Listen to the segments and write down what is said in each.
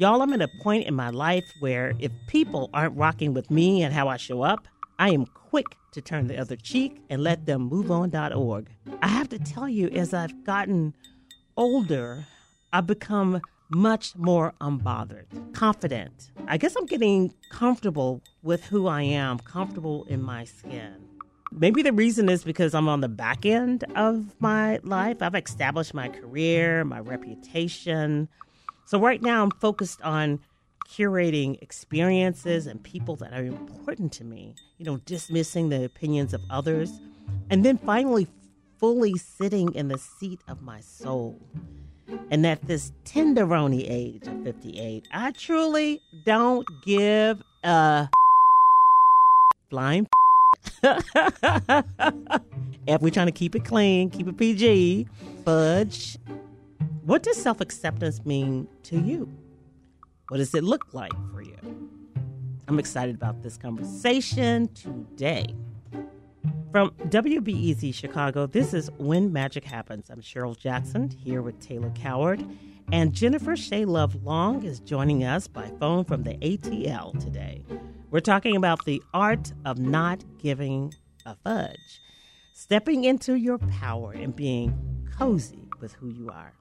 Y'all, I'm at a point in my life where if people aren't rocking with me and how I show up, I am quick to turn the other cheek and let them move on.org. I have to tell you, as I've gotten older, I've become much more unbothered, confident. I guess I'm getting comfortable with who I am, comfortable in my skin. Maybe the reason is because I'm on the back end of my life. I've established my career, my reputation. So right now I'm focused on curating experiences and people that are important to me, dismissing the opinions of others, and then finally fully sitting in the seat of my soul. And at this tenderoni age of 58, I truly don't give a flying if we're trying to keep it clean, keep it PG, fudge. What does self-acceptance mean to you? What does it look like for you? I'm excited about this conversation today. From WBEZ Chicago, this is When Magic Happens. I'm Cheryl Jackson, here with Taylor Coward. And Jennifer Shea Love Long is joining us by phone from the ATL today. We're talking about the art of not giving a fudge, stepping into your power and being cozy with who you are.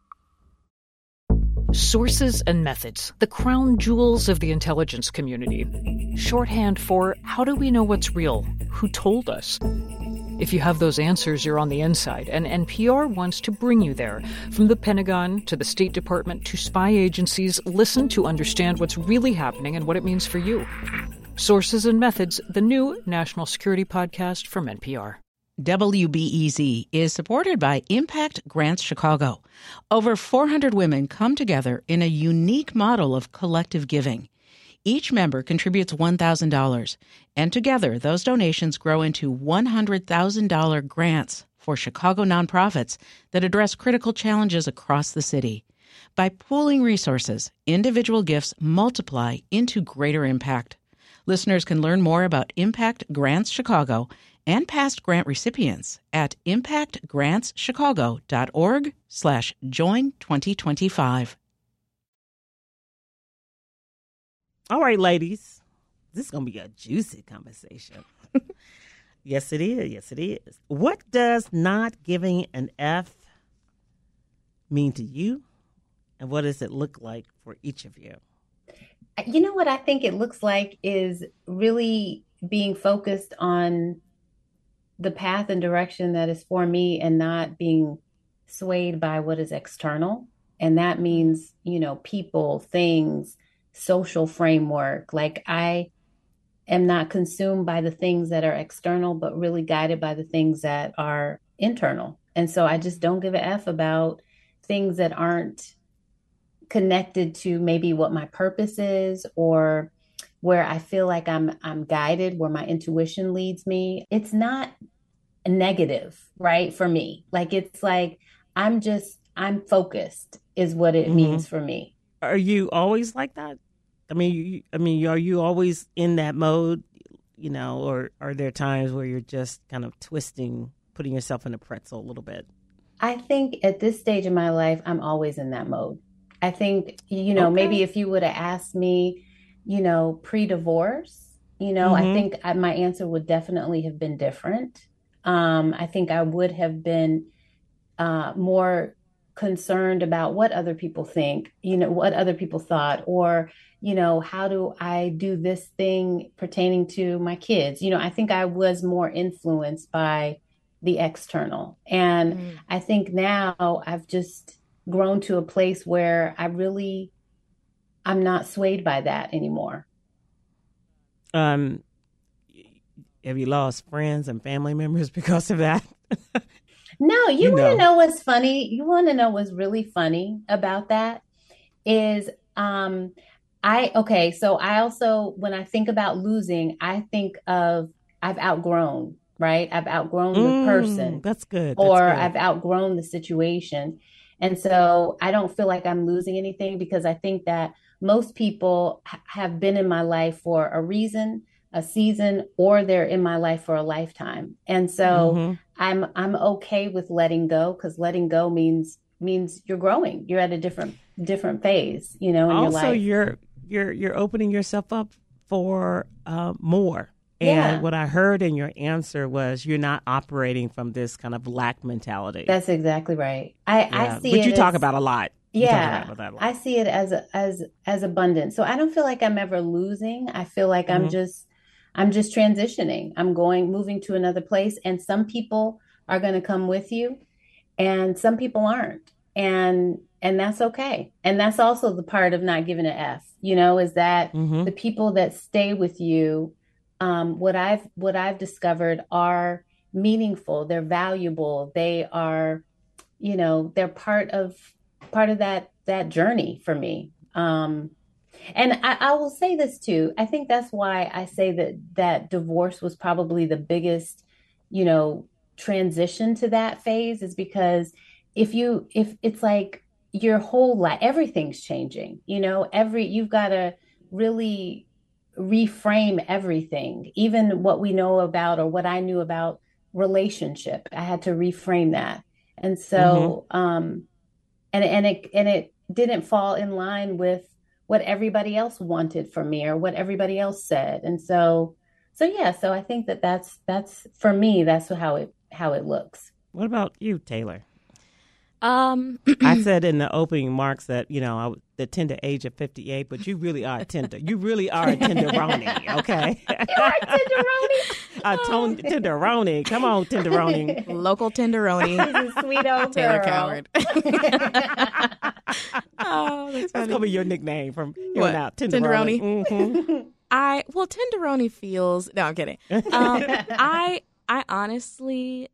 Sources and methods, the crown jewels of the intelligence community. Shorthand for how do we know what's real? Who told us? If you have those answers, you're on the inside, and NPR wants to bring you there. From the Pentagon to the State Department to spy agencies, listen to understand what's really happening and what it means for you. Sources and Methods, the new national security podcast from NPR. WBEZ is supported by Impact Grants Chicago. Over 400 women come together in a unique model of collective giving. Each member contributes $1,000, and together those donations grow into $100,000 grants for Chicago nonprofits that address critical challenges across the city. By pooling resources, individual gifts multiply into greater impact. Listeners can learn more about Impact Grants Chicago and past grant recipients at impactgrantschicago.org/join2025. All right, ladies, this is going to be a juicy conversation. Yes, it is. Yes, it is. What does not giving an F mean to you? And what does it look like for each of you? You know what I think it looks like is really being focused on the path and direction that is for me and not being swayed by what is external. And that means, people, things, social framework. Like I am not consumed by the things that are external, but really guided by the things that are internal. And so I just don't give a F about things that aren't connected to maybe what my purpose is or where I feel like I'm guided, where my intuition leads me. It's not a negative, right? For me, it's like, I'm focused is what it means for me. Are you always like that? Are you always in that mode, or are there times where you're just kind of putting yourself in a pretzel a little bit? I think at this stage in my life, I'm always in that mode. I think, Okay. Maybe if you would have asked me, pre-divorce, I think my answer would definitely have been different. I think I would have been more concerned about what other people think, what other people thought, or, how do I do this thing pertaining to my kids? I think I was more influenced by the external. And I think now I've just grown to a place where I'm not swayed by that anymore. Have you lost friends and family members because of that? No, you want to know what's funny? You want to know what's really funny about that is, so I also, when I think about losing, I think of I've outgrown, right? I've outgrown the person. That's good. I've outgrown the situation. And so I don't feel like I'm losing anything because I think that most people have been in my life for a reason, a season, or they're in my life for a lifetime. And so I'm okay with letting go, because letting go means means you're growing. You're at a different phase, in your life. Also, you're opening yourself up for more. Yeah. And what I heard in your answer was you're not operating from this kind of lack mentality. That's exactly right. I see it. Which you talk about a lot. Yeah, I see it as abundance. So I don't feel like I'm ever losing. I feel like I'm just transitioning. I'm moving to another place, and some people are going to come with you, and some people aren't, and that's okay. And that's also the part of not giving an F. Is that the people that stay with you. What I've discovered are meaningful. They're valuable. They are, they're part of that journey for me. And I will say this too. I think that's why I say that divorce was probably the biggest, transition to that phase, is because if it's like your whole life, everything's changing, you've got to really reframe everything, even what we know about, or what I knew about relationship. I had to reframe that. And so, and it didn't fall in line with what everybody else wanted from me or what everybody else said. And so I think that's for me, that's how it looks. What about you, Taylor? I said in the opening remarks that, the tender age of 58, but you really are a tender. You really are a tenderoni, okay? You're a tenderoni. Tenderoni. Come on, tenderoni. Local tenderoni. This is sweet old Taylor girl. Coward. Oh, that's going to be your nickname from here what? on out. Tenderoni. Mm-hmm. Tenderoni feels, no, I'm kidding. I honestly,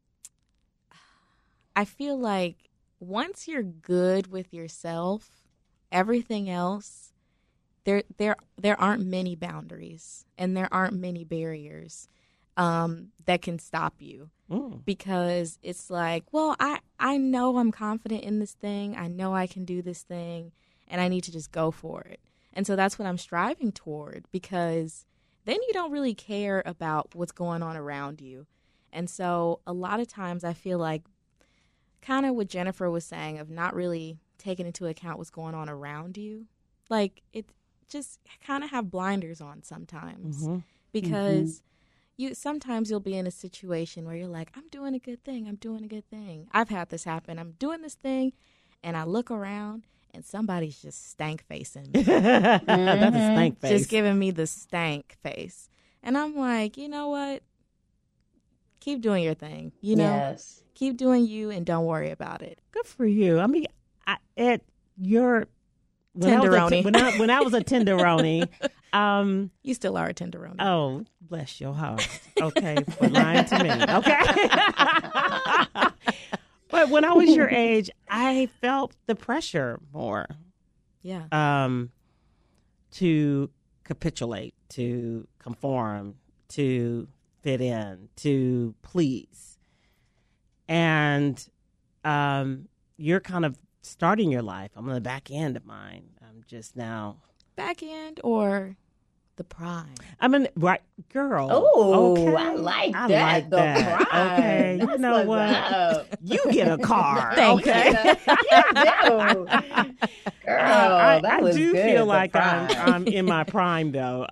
I feel like once you're good with yourself, everything else, there aren't many boundaries and there aren't many barriers that can stop you. Because it's like, well, I know I'm confident in this thing. I know I can do this thing, and I need to just go for it. And so that's what I'm striving toward, because then you don't really care about what's going on around you. And so a lot of times I feel like kind of what Jennifer was saying of not really taking into account what's going on around you. Like, it just kind of have blinders on sometimes, because sometimes you'll be in a situation where you're like, I'm doing a good thing. I've had this happen. I'm doing this thing, and I look around, and somebody's just stank facing me. That's a stank face. Just giving me the stank face. And I'm like, you know what? Keep doing your thing. Yes. Keep doing you, and don't worry about it. Good for you. I mean, Tenderoni. When I was a tenderoni, you still are a tenderoni. Oh, bless your heart. Okay, for lying to me. Okay. But when I was your age, I felt the pressure more. Yeah. To capitulate, to conform, to fit in, to please. And you're kind of starting your life. I'm on the back end of mine. I'm just now. Back end or the prime? I mean, right, girl. Oh, okay. I like I that. like the that. prime. Okay, you That's know what's what? up. You get a car. Thank okay? You do. Girl, that I was do good, feel the like prime. I'm in my prime though.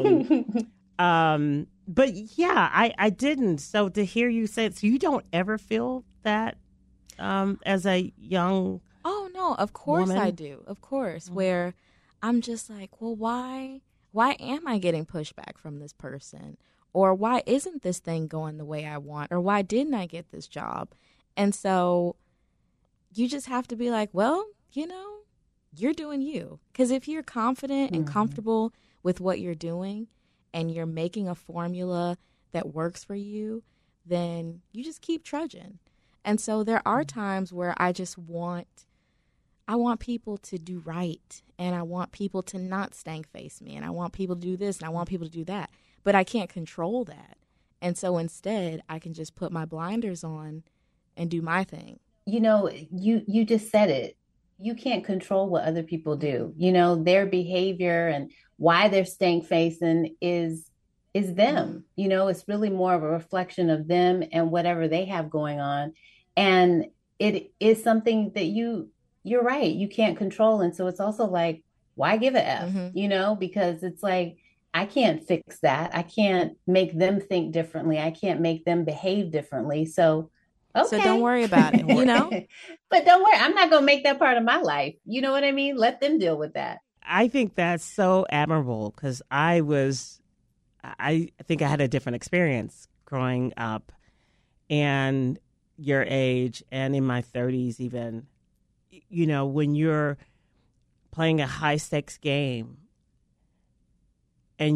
But yeah, I didn't. So to hear you say it, so you don't ever feel that as a young Oh no, of course woman? I do. Of course, where I'm just like, well, why am I getting pushback from this person? Or why isn't this thing going the way I want? Or why didn't I get this job? And so you just have to be like, well, you're doing you. Because if you're confident and comfortable with what you're doing and you're making a formula that works for you, then you just keep trudging. And so there are times where I want people to do right, and I want people to not stank face me, and I want people to do this, and I want people to do that. But I can't control that. And so instead, I can just put my blinders on and do my thing. You just said it. You can't control what other people do. Their behavior and why they're stank facing is them. It's really more of a reflection of them and whatever they have going on. And it is something that you you're right. You can't control. And so it's also like, why give a F, Mm-hmm. because it's like, I can't fix that. I can't make them think differently. I can't make them behave differently. So, okay. So don't worry about it, But don't worry. I'm not going to make that part of my life. You know what I mean? Let them deal with that. I think that's so admirable because I think I had a different experience growing up and your age and in my 30s even. When you're playing a high stakes game and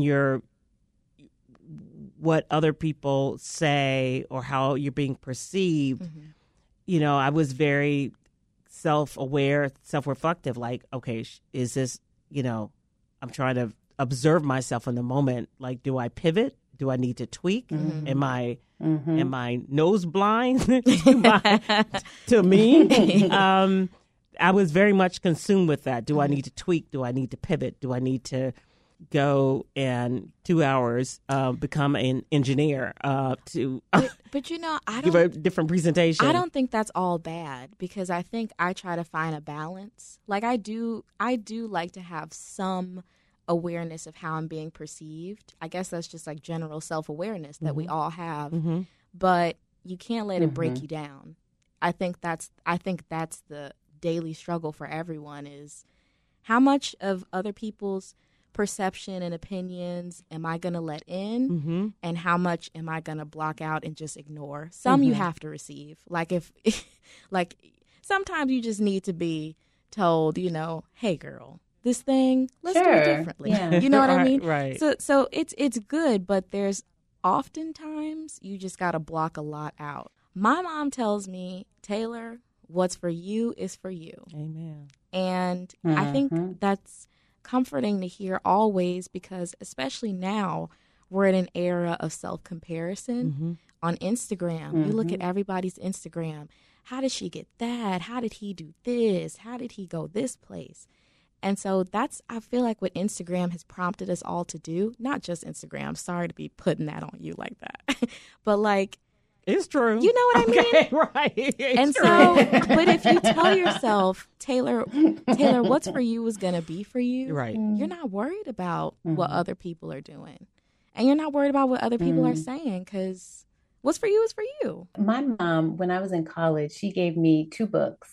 what other people say or how you're being perceived, I was very self-aware, self-reflective, like, okay, is this, I'm trying to observe myself in the moment. Like, do I pivot? Do I need to tweak? Am I nose blind to me? I was very much consumed with that. Do I need to tweak? Do I need to pivot? Do I need to go and 2 hours become an engineer to but I don't give a different presentation? I don't think that's all bad because I think I try to find a balance. Like I do like to have some awareness of how I'm being perceived. I guess that's just like general self-awareness that we all have, but you can't let it break you down. I think that's the daily struggle for everyone is how much of other people's perception and opinions am I going to let in and how much am I going to block out and just ignore? Some you have to receive. Like like sometimes you just need to be told, hey girl, this thing, let's do it differently. Yeah. You know what I mean? Right. So it's good, but there's oftentimes you just got to block a lot out. My mom tells me, Taylor, what's for you is for you. Amen. And I think that's comforting to hear always because especially now we're in an era of self-comparison on Instagram. You look at everybody's Instagram. How did she get that? How did he do this? How did he go this place? And so I feel like what Instagram has prompted us all to do, not just Instagram. Sorry to be putting that on you like that. But like, it's true. You know what I mean? Right. It's and true. So, but if you tell yourself, Taylor, what's for you is going to be for you. Right. You're not worried about what other people are doing. And you're not worried about what other people are saying because what's for you is for you. My mom, when I was in college, she gave me 2 books.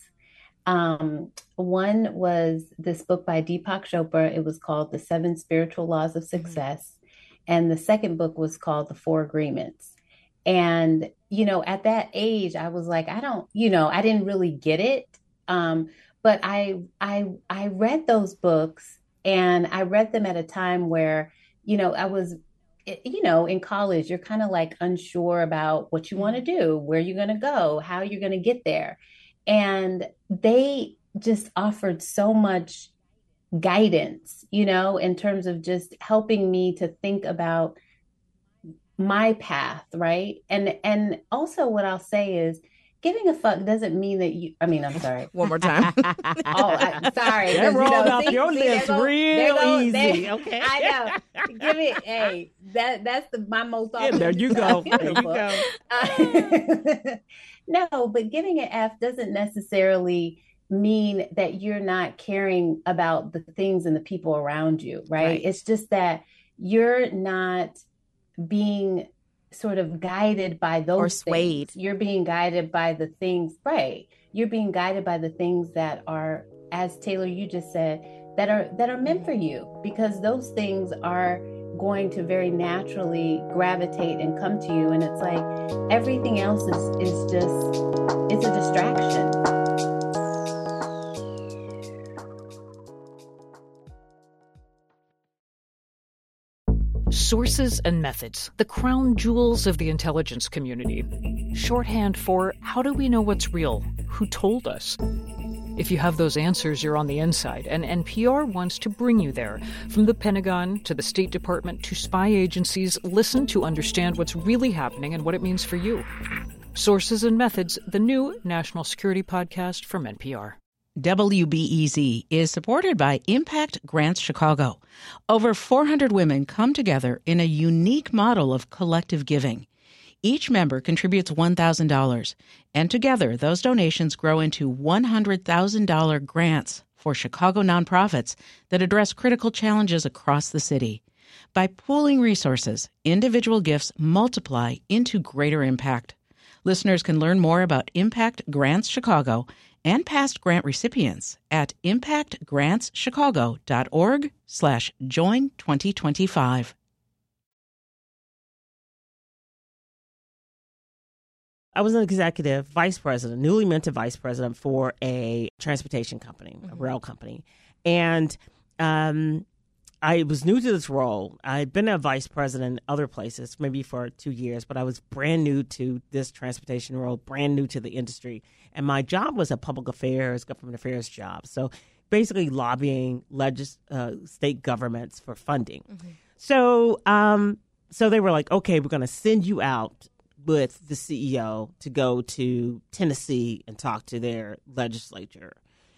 One was this book by Deepak Chopra. It was called The 7 Spiritual Laws of Success. And the second book was called The 4 Agreements. And, at that age, I was like, I didn't really get it. But I read those books and I read them at a time where, I was, in college, you're kind of like unsure about what you want to do, where you're going to go, how you're going to get there. And they just offered so much guidance, in terms of just helping me to think about my path, right? And also what I'll say is giving a fuck doesn't mean that I'm sorry. One more time. Sorry. That rolled off your list real easy. Okay. I know. Give it, that's my most often. There you go. There you go. No, but giving an F doesn't necessarily mean that you're not caring about the things and the people around you, right? It's just that you're not being sort of guided by those or swayed. Things. You're being guided by the things, right? You're being guided by the things that are, as Taylor, you just said, that are meant for you, because those things are going to very naturally gravitate and come to you. And it's like everything else is just, it's a distraction. Sources and methods, the crown jewels of the intelligence community. Shorthand for how do we know what's real? Who told us? If you have those answers, you're on the inside, and NPR wants to bring you there. From the Pentagon to the State Department to spy agencies, listen to understand what's really happening and what it means for you. Sources and Methods, the new national security podcast from NPR. WBEZ is supported by Impact Grants Chicago. Over 400 women come together in a unique model of collective giving. Each member contributes $1,000, and together those donations grow into $100,000 grants for Chicago nonprofits that address critical challenges across the city. By pooling resources, individual gifts multiply into greater impact. Listeners can learn more about Impact Grants Chicago and past grant recipients at impactgrantschicago.org/join2025. I was an executive vice president, newly minted vice president for a transportation company, a rail company. And I was new to this role. I'd been a vice president in other places, maybe for 2 years, but I was brand new to this transportation role, brand new to the industry. And my job was a public affairs, government affairs job. So basically lobbying state governments for funding. So they were like, okay, we're going to send you out with the CEO to go to Tennessee and talk to their legislature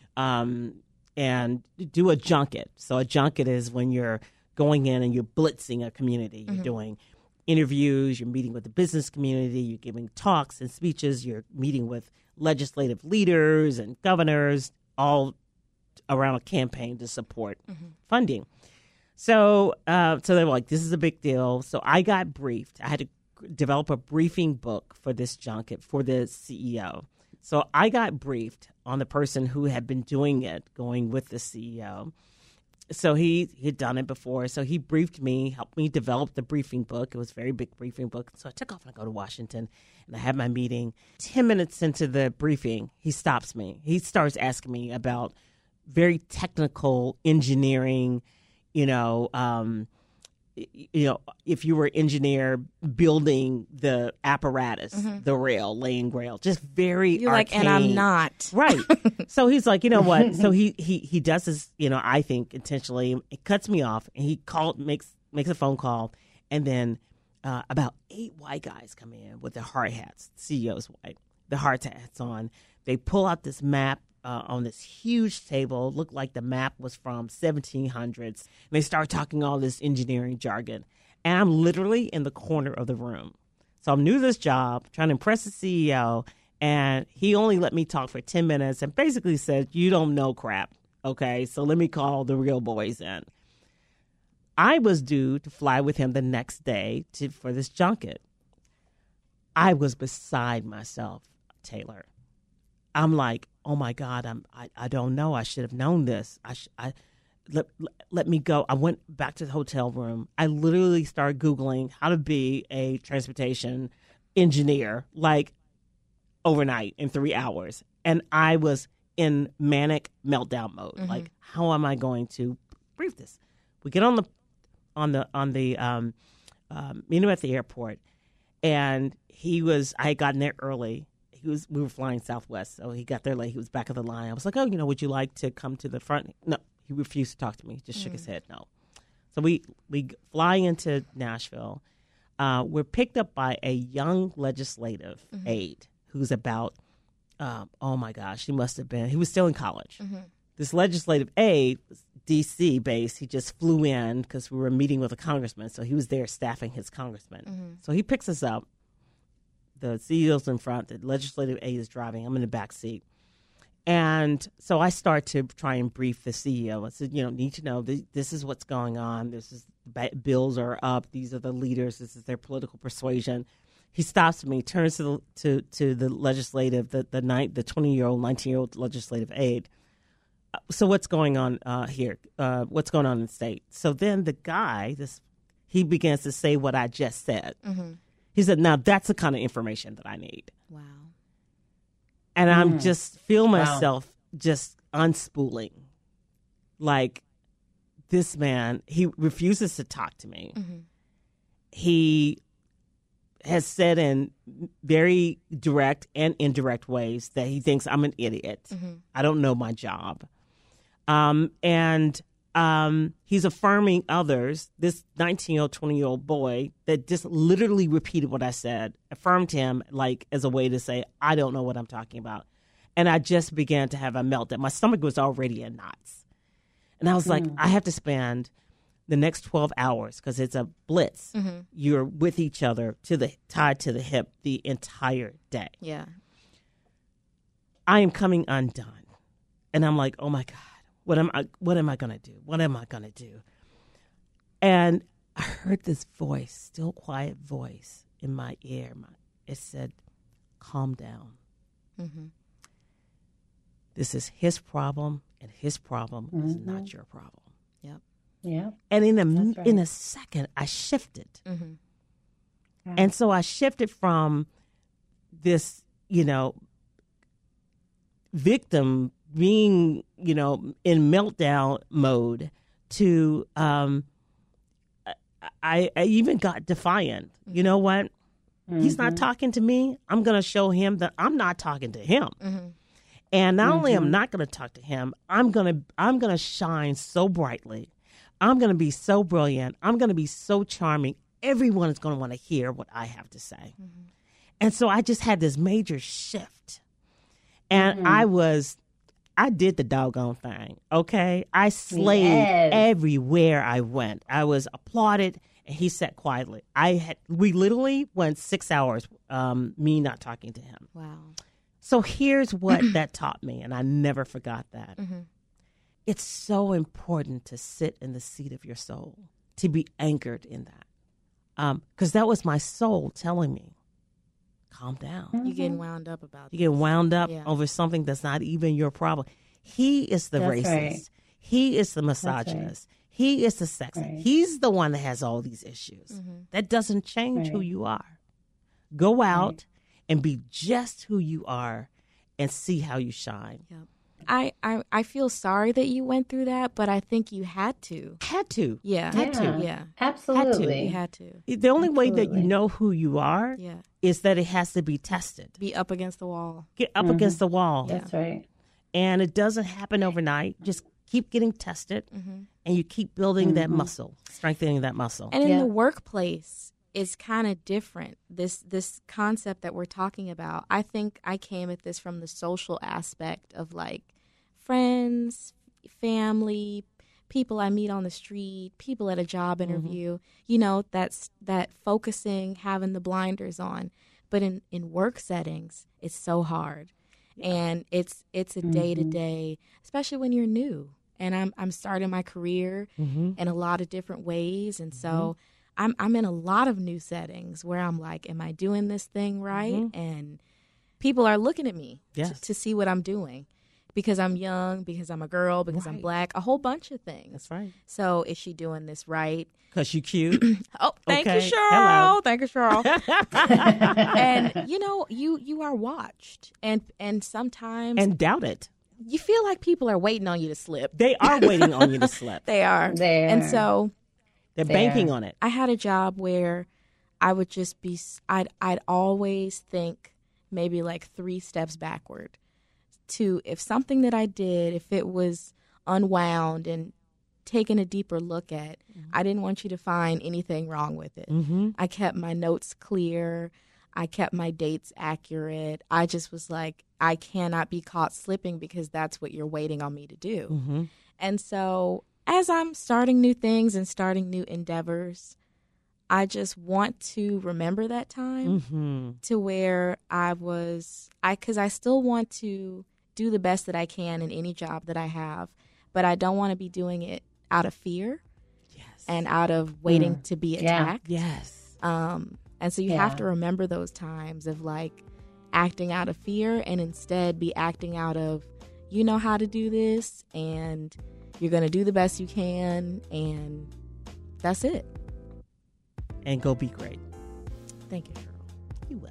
and do a junket. So a junket is when you're going in and you're blitzing a community. You're doing interviews, you're meeting with the business community, you're giving talks and speeches, you're meeting with legislative leaders and governors, all around a campaign to support funding. So they were like, this is a big deal. So I got briefed. I had to develop a briefing book for this junket for the CEO. So I got briefed on the person who had been doing it, going with the CEO. So he had done it before. So he briefed me, helped me develop the briefing book. It was a very big briefing book. So I took off and I go to Washington and I had my meeting. 10 minutes into the briefing, he stops me. He starts asking me about very technical engineering, if you were an engineer building the apparatus, the rail, laying rail, just very You're arcane. like, and I'm not. Right. So he's like, you know what? So he does this, I think intentionally. It cuts me off, and he makes a phone call, and then about 8 white guys come in with their hard hats. The CEO's white, the hard hats on. They pull out this map on this huge table. Looked like the map was from 1700s. And they start talking all this engineering jargon. And I'm literally in the corner of the room. So I'm new to this job, trying to impress the CEO. And he only let me talk for 10 minutes and basically said, you don't know crap. Okay, so let me call the real boys in. I was due to fly with him the next day for this junket. I was beside myself, Taylor. I'm like, oh my God, I don't know. I should have known this. Let me go. I went back to the hotel room. I literally started Googling how to be a transportation engineer, like overnight in 3 hours. And I was in manic meltdown mode. Like, how am I going to brief this? We get on the meet him at the airport, and I had gotten there early. We were flying Southwest, so he got there late. He was back of the line. I was like, would you like to come to the front? No, he refused to talk to me. He just shook his head, no. So we fly into Nashville. We're picked up by a young legislative aide who's about, oh my gosh, he was still in college. This legislative aide was D.C. based. He just flew in because we were meeting with a congressman, so he was there staffing his congressman. So he picks us up. The CEO's in front, the legislative aide is driving. I'm in the back seat. And so I start to try and brief the CEO. I said, need to know this is what's going on. Bills are up. These are the leaders. This is their political persuasion. He stops me, turns to the legislative, the 20-year-old, 19-year-old legislative aide. So what's going on here? What's going on in the state? So then the guy, he begins to say what I just said. He said, now that's the kind of information that I need. Wow. And I'm just feel myself just unspooling. Like, this man, he refuses to talk to me. He has said in very direct and indirect ways that he thinks I'm an idiot. I don't know my job. And he's affirming others, this 19-year-old, 20-year-old boy that just literally repeated what I said, affirmed him like as a way to say, I don't know what I'm talking about. And I just began to have a meltdown. My stomach was already in knots. And I was like, I have to spend the next 12 hours, because it's a blitz, you're with each other tied to the hip the entire day. Yeah. I am coming undone. And I'm like, oh my God, what am I going to do? What am I going to do? And I heard this voice, still quiet voice in my ear. It said, calm down. Mm-hmm. This is his problem, and his problem is not your problem. Yep. Yeah. And in a second, I shifted. Mm-hmm. Yeah. And so I shifted from this, victim being, in meltdown mode to I even got defiant. You know what? Mm-hmm. He's not talking to me. I'm going to show him that I'm not talking to him. Mm-hmm. And not only I'm not going to talk to him, I'm going to shine so brightly. I'm going to be so brilliant. I'm going to be so charming. Everyone is going to want to hear what I have to say. Mm-hmm. And so I just had this major shift. And I did the doggone thing, okay? I slayed everywhere I went. I was applauded, and he sat quietly. We literally went 6 hours, me not talking to him. Wow. So here's what that taught me, and I never forgot that. Mm-hmm. It's so important to sit in the seat of your soul, to be anchored in that. Because that was my soul telling me, calm down. You're getting wound up about You get wound up over something that's not even your problem. He is the racist. Right. He is the misogynist. Right. He is the sexist. Right. He's the one that has all these issues. Mm-hmm. That doesn't change who you are. Go out and be just who you are and see how you shine. Yep. I feel sorry that you went through that, but I think you had to. Had to. Yeah. Had to. Yeah. Absolutely. You had to. The only way that you know who you are is that it has to be tested. Be up against the wall. Get up against the wall. That's right. And it doesn't happen overnight. Just keep getting tested, and you keep building that muscle, strengthening that muscle. And in the workplace, it's kind of different. This concept that we're talking about, I think I came at this from the social aspect of like friends, family, people I meet on the street, people at a job interview, that's that focusing, having the blinders on. But in work settings, it's so hard. And it's a day-to-day, especially when you're new. And I'm starting my career in a lot of different ways. And so I'm in a lot of new settings where I'm like, am I doing this thing right? And people are looking at me to see what I'm doing. Because I'm young, because I'm a girl, because I'm black, a whole bunch of things. That's right. So is she doing this right? Because you cute. Oh, thank you, Cheryl. Hello. Thank you, Cheryl. And, you are watched. And sometimes... And doubt it. You feel like people are waiting on you to slip. They are waiting on you to slip. They are. And so... They're banking on it. I had a job where I would just be... I'd always think maybe like 3 steps backward. To if something that I did, if it was unwound and taken a deeper look at, I didn't want you to find anything wrong with it. I kept my notes clear. I kept my dates accurate. I just was like, I cannot be caught slipping because that's what you're waiting on me to do. And so as I'm starting new things and starting new endeavors, I just want to remember that time to where because I still want to do the best that I can in any job that I have, but I don't want to be doing it out of fear and out of waiting to be attacked. And so you have to remember those times of like acting out of fear and instead be acting out of, you know how to do this and you're going to do the best you can and that's it. And go be great. Thank you, Cheryl. You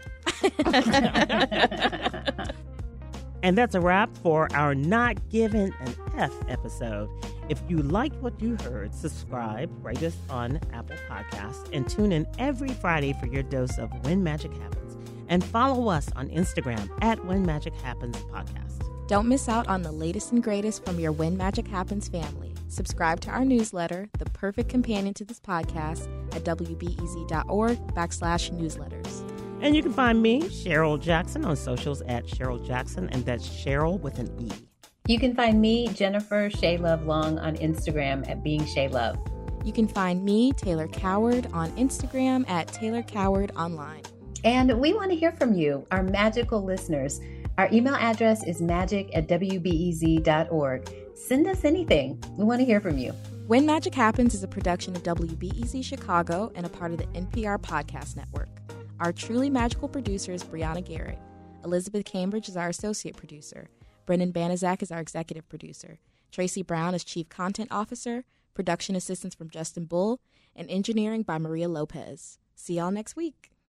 will. And that's a wrap for our Not Given an F episode. If you liked what you heard, subscribe, rate us on Apple Podcasts, and tune in every Friday for your dose of When Magic Happens. And follow us on Instagram at When Magic Happens Podcast. Don't miss out on the latest and greatest from your When Magic Happens family. Subscribe to our newsletter, the perfect companion to this podcast, at wbez.org/newsletters. And you can find me, Cheryl Jackson, on socials at Cheryl Jackson, and that's Cheryl with an E. You can find me, Jennifer Shea Love Long, on Instagram at Being Shea Love. You can find me, Taylor Coward, on Instagram at Taylor Coward Online. And we want to hear from you, our magical listeners. Our email address is magic@wbez.org. Send us anything. We want to hear from you. When Magic Happens is a production of WBEZ Chicago and a part of the NPR Podcast Network. Our truly magical producer is Brianna Garrett. Elizabeth Cambridge is our associate producer. Brendan Banaszak is our executive producer. Tracy Brown is chief content officer. Production assistance from Justin Bull. And engineering by Maria Lopez. See y'all next week.